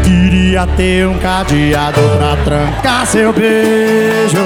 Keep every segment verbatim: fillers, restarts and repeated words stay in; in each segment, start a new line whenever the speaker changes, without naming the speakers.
Queria ter um cadeado pra trancar seu beijo.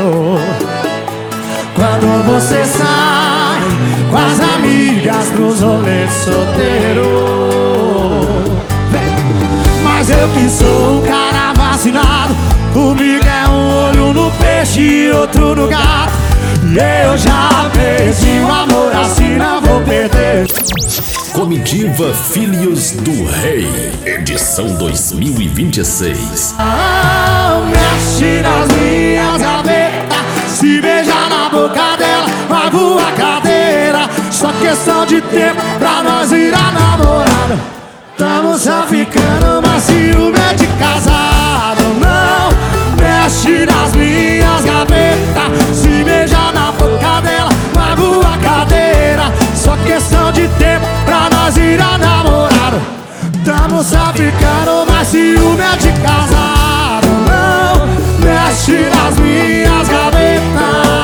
Quando você sai com as amigas pros rolês solteiro. Mas eu que sou um cara vacinado, comigo é um olho no peixe e outro no gato. E eu já perdi o amor, assim não vou perder.
Comitiva Filhos do Rei, edição dois mil e vinte e seis.
Ah, mexe nas minhas gavetas, se beijar na boca dela, magoa a cadeira. Só questão de tempo pra nós virar namorado. Tamo só ficando, mas ciúme é de casado. Não mexe nas minhas gavetas, se beijar na boca dela, magoa a cadeira. Só questão de tempo pra nós virar namorado. Tamo só ficando, mas ciúme é de casado. Não mexe nas minhas gavetas.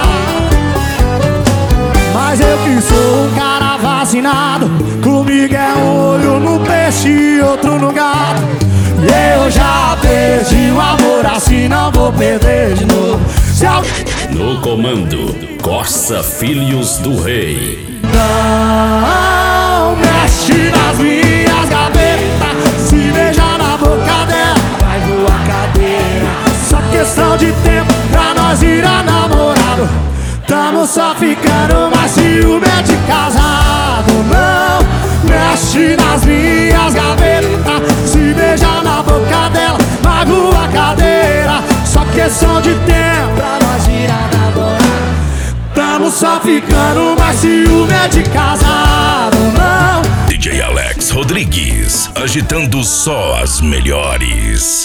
Mas eu que sou um cara vacinado, comigo é um olho no peixe e outro no gato. E eu já perdi o amor, assim não vou perder de novo. Se alguém...
No comando, Corsa Filhos do Rei.
Não mexe nas minhas gavetas, se beijar na boca dela, vai voar cadeira. Só questão de tempo pra nós virar namorado. Tamo só ficando, mas ciúme é de casado. Não mexe nas minhas gavetas, se beijar na boca dela, magoa a cadeira. Só questão de tempo pra nós virar namorado. Tamo só ficando, mas ciúme é de casado. Não.
D J Alex Rodrigues, agitando só as melhores.